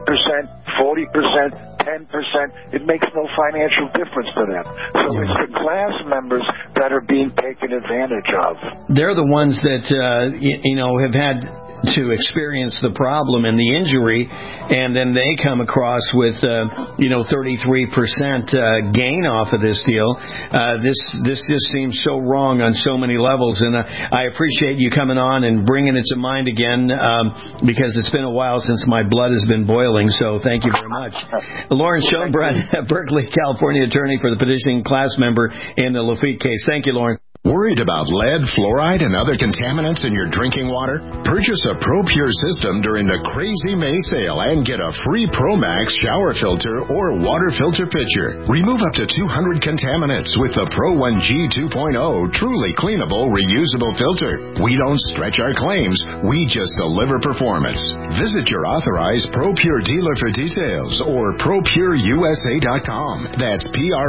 40%, 10%. It makes no financial difference to them. So it's the class members that are being taken advantage of. They're the ones that, have had to experience the problem and the injury, and then they come across with 33% gain off of this deal. This just seems so wrong on so many levels, and I appreciate you coming on and bringing it to mind again, because it's been a while since my blood has been boiling, so thank you very much. Lawrence Schoenbrunn, Berkeley, California attorney for the petitioning class member in the Lafitte case. Thank you, Lawrence. Worried about lead, fluoride, and other contaminants in your drinking water? Purchase a ProPure system during the Crazy May sale and get a free ProMax shower filter or water filter pitcher. Remove up to 200 contaminants with the Pro 1G 2.0 truly cleanable, reusable filter. We don't stretch our claims. We just deliver performance. Visit your authorized ProPure dealer for details or ProPureUSA.com. That's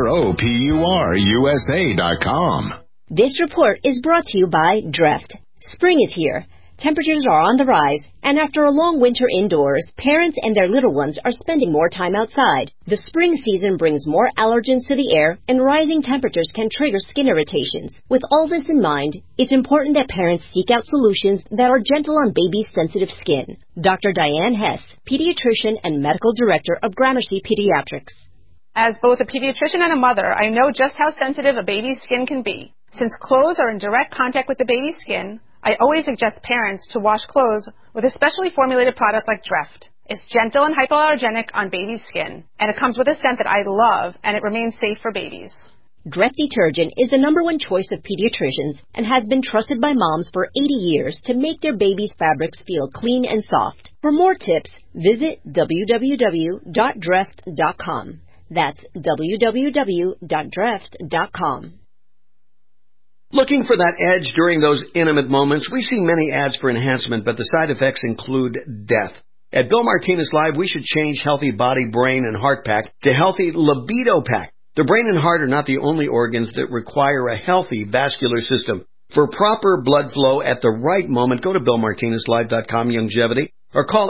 ProPureUSA.com. This report is brought to you by Dreft. Spring is here. Temperatures are on the rise, and after a long winter indoors, parents and their little ones are spending more time outside. The spring season brings more allergens to the air, and rising temperatures can trigger skin irritations. With all this in mind, it's important that parents seek out solutions that are gentle on babies' sensitive skin. Dr. Diane Hess, pediatrician and medical director of Gramercy Pediatrics. As both a pediatrician and a mother, I know just how sensitive a baby's skin can be. Since clothes are in direct contact with the baby's skin, I always suggest parents to wash clothes with a specially formulated product like Dreft. It's gentle and hypoallergenic on baby's skin, and it comes with a scent that I love, and it remains safe for babies. Dreft detergent is the #1 choice of pediatricians and has been trusted by moms for 80 years to make their babies' fabrics feel clean and soft. For more tips, visit www.dreft.com. That's www.dreft.com. Looking for that edge during those intimate moments? We see many ads for enhancement, but the side effects include death. At Bill Martinez Live, we should change Healthy Body, Brain, and Heart Pack to Healthy Libido Pack. The brain and heart are not the only organs that require a healthy vascular system. For proper blood flow at the right moment, go to BillMartinezLive.com, Longevity, or call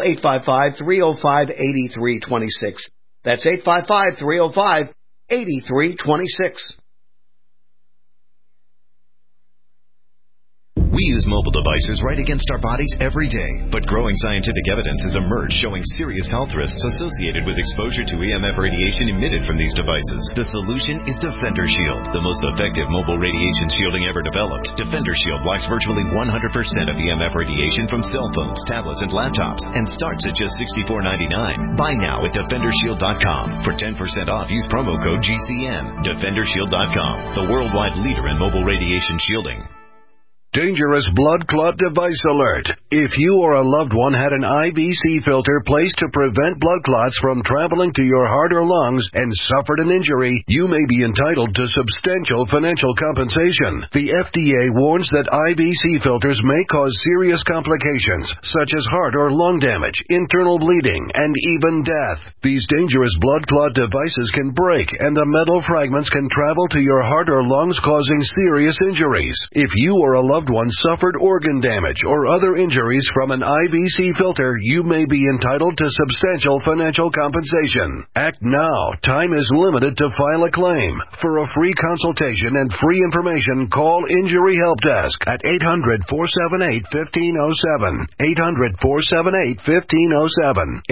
855-305-8326. That's 855-305-8326. We use mobile devices right against our bodies every day, but growing scientific evidence has emerged showing serious health risks associated with exposure to EMF radiation emitted from these devices. The solution is Defender Shield, the most effective mobile radiation shielding ever developed. Defender Shield blocks virtually 100% of EMF radiation from cell phones, tablets, and laptops, and starts at just $64.99. Buy now at DefenderShield.com. For 10% off, use promo code GCN. DefenderShield.com, the worldwide leader in mobile radiation shielding. Dangerous blood clot device alert. If you or a loved one had an IVC filter placed to prevent blood clots from traveling to your heart or lungs and suffered an injury, you may be entitled to substantial financial compensation. The FDA warns that IVC filters may cause serious complications, such as heart or lung damage, internal bleeding, and even death. These dangerous blood clot devices can break, and the metal fragments can travel to your heart or lungs, causing serious injuries. If you or a loved one suffered organ damage or other injuries from an IVC filter, you may be entitled to substantial financial compensation. Act now. Time is limited to file a claim. For a free consultation and free information, call Injury Help Desk at 800-478-1507. 800-478-1507.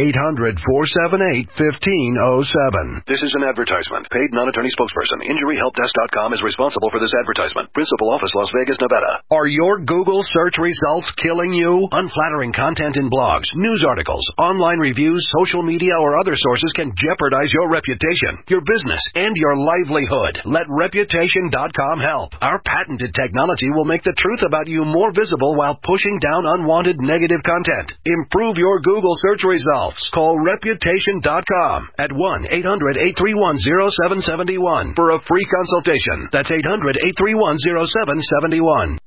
800-478-1507. This is an advertisement. Paid non-attorney spokesperson. InjuryHelpDesk.com is responsible for this advertisement. Principal office, Las Vegas, Nevada. Are your Google search results killing you? Unflattering content in blogs, news articles, online reviews, social media, or other sources can jeopardize your reputation, your business, and your livelihood. Let Reputation.com help. Our patented technology will make the truth about you more visible while pushing down unwanted negative content. Improve your Google search results. Call Reputation.com at 1-800-831-0771 for a free consultation. That's 800-831-0771.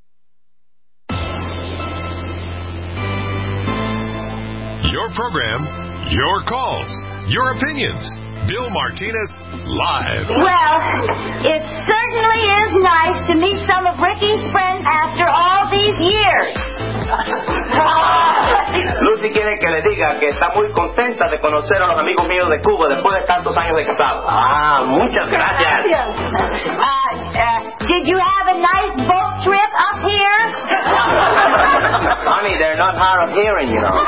Your program, your calls, your opinions. Bill Martinez, live. Well, it certainly is nice to meet some of Ricky's friends after all these years. Lucy quiere que le diga que está muy contenta de conocer a los amigos míos de Cuba después de tantos años de casado. Muchas gracias. Did you have a nice boat trip up here? Honey, they're not hard of hearing, you know.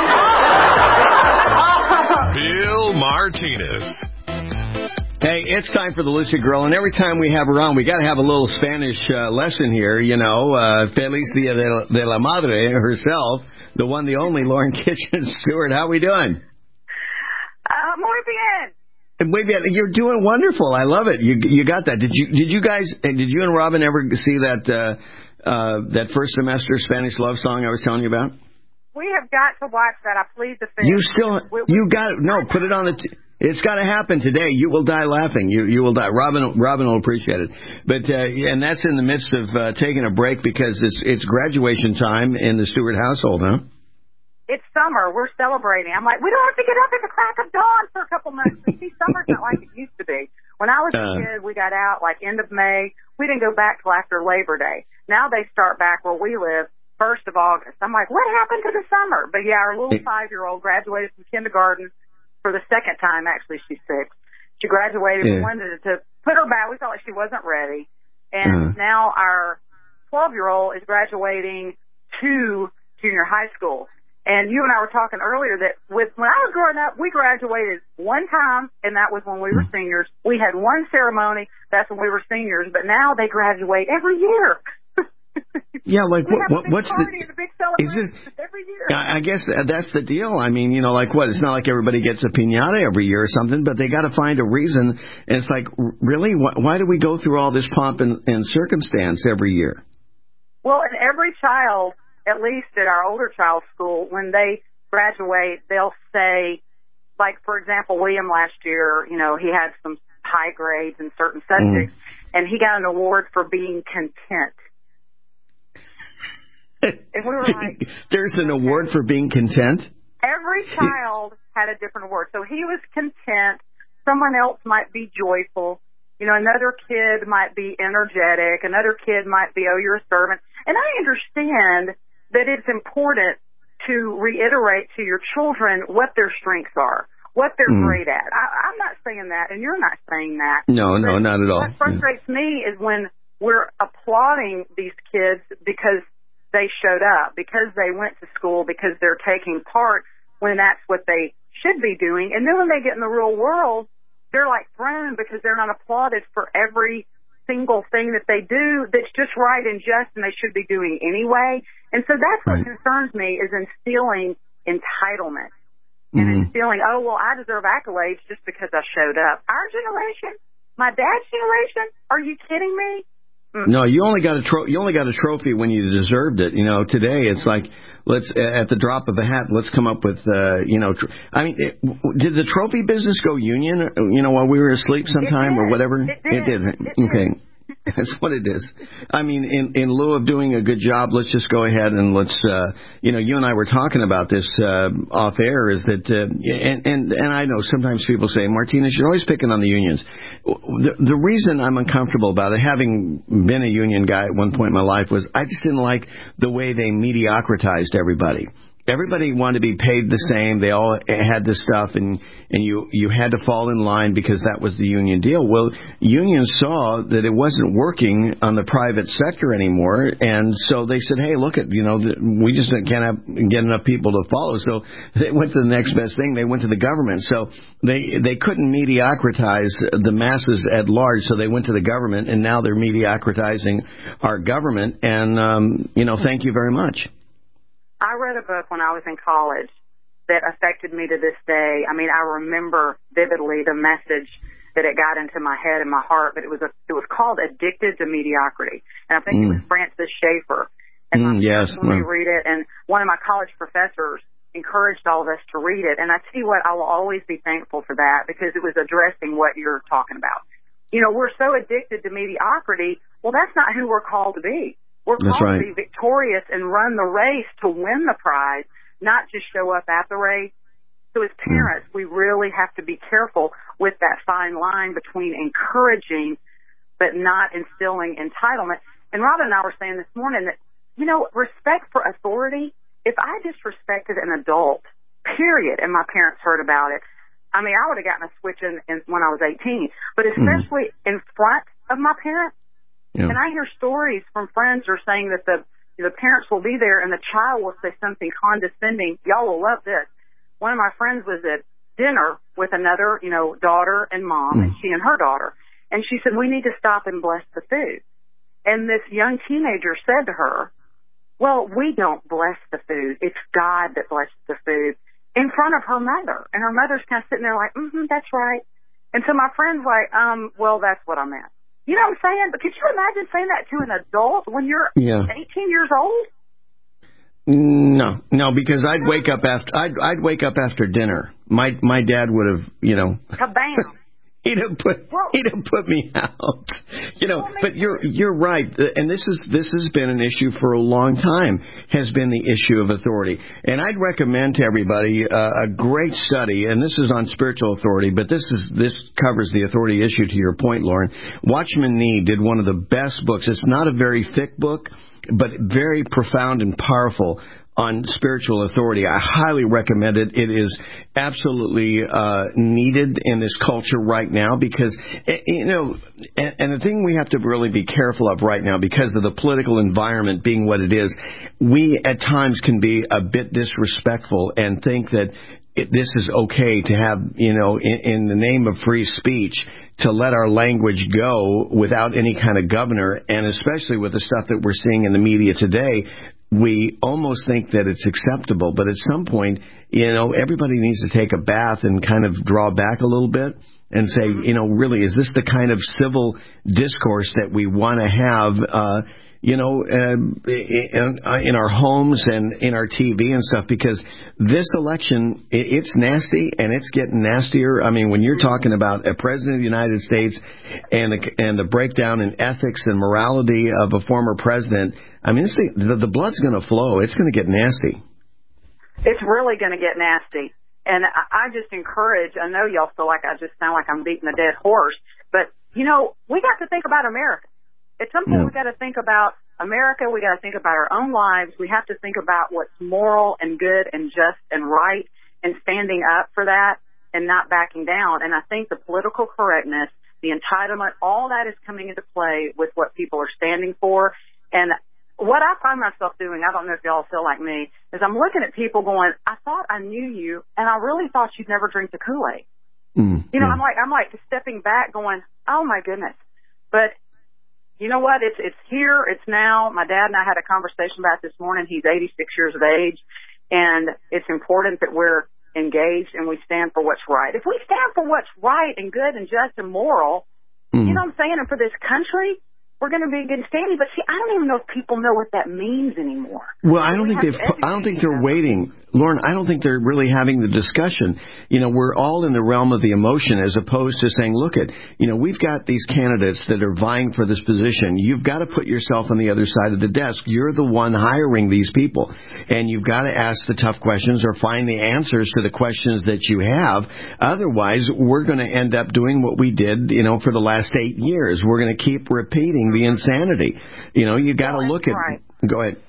Bill Martinez. Hey, it's time for the Lucy Girl, and every time we have her on, we got to have a little Spanish lesson here, you know. Feliz Dia de la Madre herself, the one, the only, Lauren Kitchen Stewart. How we doing? Muy bien. Muy bien. You're doing wonderful. I love it. You got that. Did you guys? Did you and Robin ever see that first semester Spanish love song I was telling you about? We have got to watch that. I plead the fifth. You got it. No, put it on the. It's got to happen today. You will die laughing. You will die. Robin will appreciate it. But and that's in the midst of taking a break because it's graduation time in the Stewart household, huh? It's summer. We're celebrating. I'm like, we don't have to get up at the crack of dawn for a couple months. But see, summer's not like it used to be. When I was a kid, we got out like end of May. We didn't go back till after Labor Day. Now they start back where we live 1st of August. I'm like, what happened to the summer? But yeah, our little 5-year-old graduated from kindergarten. For the second time, actually, she's 6. She graduated. We wanted to put her back. We felt like she wasn't ready. And now our 12-year-old is graduating to junior high school. And you and I were talking earlier that when I was growing up, we graduated one time, and that was when we were seniors. We had one ceremony. That's when we were seniors. But now they graduate every year. Yeah, like what's the big celebration every year. I guess that's the deal. I mean, you know, like what? It's not like everybody gets a piñata every year or something, but they got to find a reason. And it's like, really, why do we go through all this pomp and circumstance every year? Well, and every child, at least at our older child's school, when they graduate, they'll say, like, for example, William last year, you know, he had some high grades in certain subjects, and he got an award for being content. And we were like, there's an award for being content? Every child had a different award. So he was content. Someone else might be joyful. Another kid might be energetic. Another kid might be, oh, you're a servant. And I understand that it's important to reiterate to your children what their strengths are, what they're great at. I'm not saying that, and you're not saying that. No, not at all. What frustrates me is when we're applauding these kids because they showed up, because they went to school, because they're taking part, when that's what they should be doing. And then when they get in the real world, they're like thrown because they're not applauded for every single thing that they do that's just right and just and they should be doing anyway. And so that's what concerns me, is instilling entitlement and instilling, oh, well, I deserve accolades just because I showed up. Our generation, my dad's generation, are you kidding me? No, you only got a trophy when you deserved it. Today it's like, let's at the drop of a hat, let's come up with I mean, did the trophy business go union? While we were asleep sometime or whatever. It did. Okay. That's what it is. I mean, in lieu of doing a good job, let's just go ahead and let's, you and I were talking about this off air, is that, and I know sometimes people say, Martinez, you're always picking on the unions. The reason I'm uncomfortable about it, having been a union guy at one point in my life, was I just didn't like the way they mediocratized everybody. Everybody wanted to be paid the same. They all had this stuff, and you had to fall in line because that was the union deal. Well, unions saw that it wasn't working on the private sector anymore, and so they said, hey, look, we just can't get enough people to follow. So they went to the next best thing. They went to the government. So they couldn't mediocritize the masses at large, so they went to the government, and now they're mediocratizing our government. And, thank you very much. I read a book when I was in college that affected me to this day. I mean, I remember vividly the message that it got into my head and my heart, but it was called Addicted to Mediocrity. And I think it was Francis Schaeffer. And my parents let me read it, and one of my college professors encouraged all of us to read it. And I tell you what, I will always be thankful for that, because it was addressing what you're talking about. We're so addicted to mediocrity. Well, that's not who we're called to be. We're called to be victorious and run the race to win the prize, not just show up at the race. So as parents, we really have to be careful with that fine line between encouraging but not instilling entitlement. And Robin and I were saying this morning that, respect for authority, if I disrespected an adult, period, and my parents heard about it, I mean, I would have gotten a switch in when I was 18. But especially in front of my parents, and I hear stories from friends who are saying that the parents will be there and the child will say something condescending. Y'all will love this. One of my friends was at dinner with another, daughter and mom, and she and her daughter. And she said, we need to stop and bless the food. And this young teenager said to her, well, we don't bless the food. It's God that blesses the food, in front of her mother. And her mother's kind of sitting there like, that's right. And so my friend's like, well, that's what I meant. You know what I'm saying? But could you imagine saying that to an adult when you're 18 years old? No, because I'd wake up after dinner. My dad would have, kabam. He'd have put me out. But you're right, and this has been an issue for a long time, has been the issue of authority. And I'd recommend to everybody a great study, and this is on spiritual authority, but this covers the authority issue, to your point, Lauren. Watchman Nee did one of the best books. It's not a very thick book, but very profound and powerful on spiritual authority. I highly recommend it. It is absolutely needed in this culture right now because, and the thing we have to really be careful of right now, because of the political environment being what it is, we at times can be a bit disrespectful and think that this is okay to have, in the name of free speech, to let our language go without any kind of governor, and especially with the stuff that we're seeing in the media today, we almost think that it's acceptable. But at some point, everybody needs to take a bath and kind of draw back a little bit and say, really, is this the kind of civil discourse that we want to have, in our homes and in our TV and stuff? Because this election, it's nasty, and it's getting nastier. I mean, when you're talking about a president of the United States and the breakdown in ethics and morality of a former president, I mean, the blood's going to flow. It's going to get nasty. It's really going to get nasty. And I just encourage, I know y'all feel like I just sound like I'm beating a dead horse, but we got to think about America. At some point, we got to think about America. We got to think about our own lives. We have to think about what's moral and good and just and right and standing up for that and not backing down. And I think the political correctness, the entitlement, all that is coming into play with what people are standing for. And what I find myself doing, I don't know if y'all feel like me, is I'm looking at people going, I thought I knew you, and I really thought you'd never drink the Kool-Aid. I'm like stepping back going, oh my goodness. But you know what? It's here. It's now. My dad and I had a conversation about this morning. He's 86 years of age, and it's important that we're engaged and we stand for what's right. If we stand for what's right and good and just and moral, you know what I'm saying, and for this country, we're going to be good standing. But see, I don't even know if people know what that means anymore. Well, I don't think they're waiting. Lauren, I don't think they're really having the discussion. We're all in the realm of the emotion as opposed to saying, look we've got these candidates that are vying for this position. You've got to put yourself on the other side of the desk. You're the one hiring these people. And you've got to ask the tough questions or find the answers to the questions that you have. Otherwise, we're going to end up doing what we did, for the last 8 years. We're going to keep repeating the insanity. You got to look at. Right. Go ahead.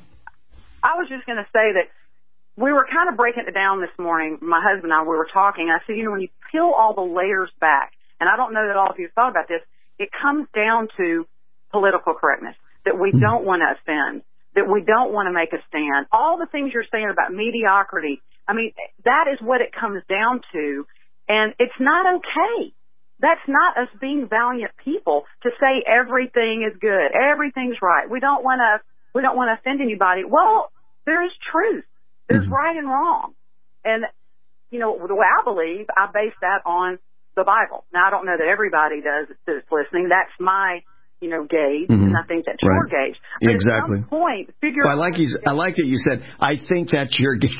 I was just going to say that we were kind of breaking it down this morning. My husband and I, we were talking. I said, when you peel all the layers back, and I don't know that all of you have thought about this, it comes down to political correctness, that we don't want to offend, that we don't want to make a stand. All the things you're saying about mediocrity, that is what it comes down to, and it's not okay. That's not us being valiant people to say everything is good, everything's right. We don't want to offend anybody. Well, there is truth. There's right and wrong. And, the way I believe, I base that on the Bible. Now, I don't know that everybody does that's listening. That's my, gauge, and I think that's your gauge. But exactly. At some point, figure out. I like that you said, I think that's your gauge.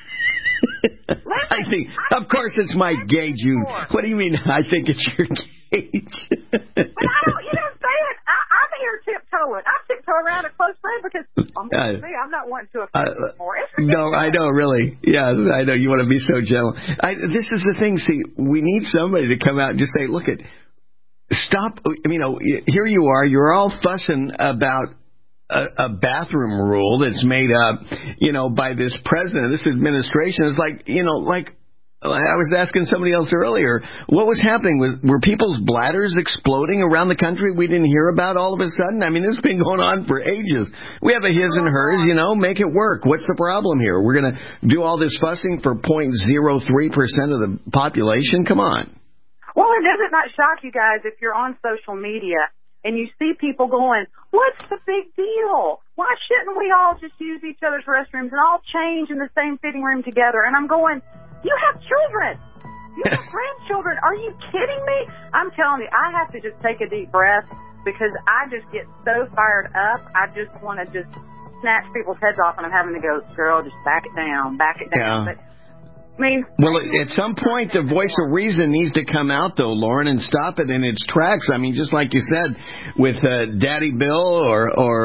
Of course it's my gauge. What do you mean, I think it's your gauge? But I don't, I'm here tiptoeing. I tiptoe around a close friend because I'm not wanting to offend anymore. No, I know, really. Yeah, I know. You want to be so gentle. This is the thing. See, we need somebody to come out and just say, look, stop. Here you are. You're all fussing about a bathroom rule that's made up, by this president, this administration. It's like, I was asking somebody else earlier, what was happening? Were people's bladders exploding around the country we didn't hear about all of a sudden? This has been going on for ages. We have a his and hers, make it work. What's the problem here? We're going to do all this fussing for 0.03% of the population? Come on. Well, and does it not shock you guys if you're on social media and you see people going, what's the big deal? Why shouldn't we all just use each other's restrooms and all change in the same fitting room together? And I'm going, you have children. You have grandchildren. Are you kidding me? I'm telling you, I have to just take a deep breath because I just get so fired up. I just want to just snatch people's heads off, and I'm having to go, girl, just back it down. Yeah. But well, at some point, the voice of reason needs to come out, though, Lauren, and stop it in its tracks. Just like you said, with Daddy Bill or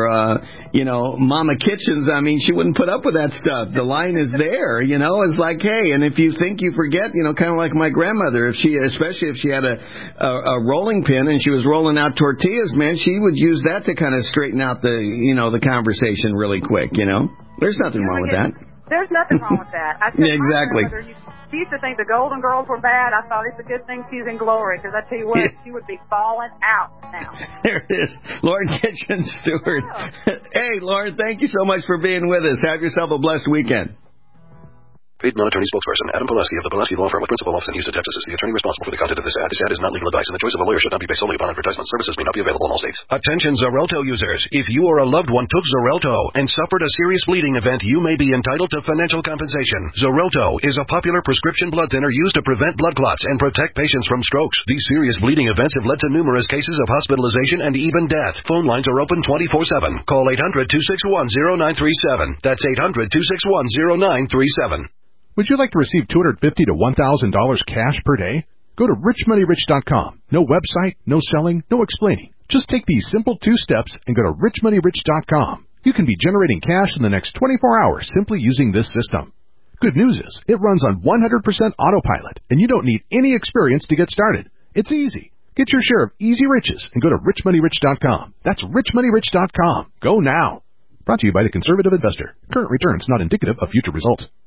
Mama Kitchens, she wouldn't put up with that stuff. The line is there, it's like, hey, and if you think you forget, kind of like my grandmother, especially if she had a rolling pin and she was rolling out tortillas, man, she would use that to kind of straighten out the conversation really quick, There's nothing wrong with that. There's nothing wrong with that. I said, exactly. She used to think the Golden Girls were bad. I thought it's a good thing she's in glory because I tell you what, she would be falling out now. There it is. Lauren Kitchen Stewart. Hey, Lauren, thank you so much for being with us. Have yourself a blessed weekend. Paid non-attorney spokesperson Adam Pulaski of the Pulaski Law Firm with principal office in Houston, Texas is the attorney responsible for the content of this ad. This ad is not legal advice, and the choice of a lawyer should not be based solely upon advertisement. Services may not be available in all states. Attention Xarelto users. If you or a loved one took Xarelto and suffered a serious bleeding event, you may be entitled to financial compensation. Xarelto is a popular prescription blood thinner used to prevent blood clots and protect patients from strokes. These serious bleeding events have led to numerous cases of hospitalization and even death. Phone lines are open 24/7. Call 800-261-0937. That's 800-261-0937. Would you like to receive $250 to $1,000 cash per day? Go to richmoneyrich.com. No website, no selling, no explaining. Just take these simple 2 steps and go to richmoneyrich.com. You can be generating cash in the next 24 hours simply using this system. Good news is, it runs on 100% autopilot, and you don't need any experience to get started. It's easy. Get your share of easy riches and go to richmoneyrich.com. That's richmoneyrich.com. Go now. Brought to you by the Conservative Investor. Current returns not indicative of future results.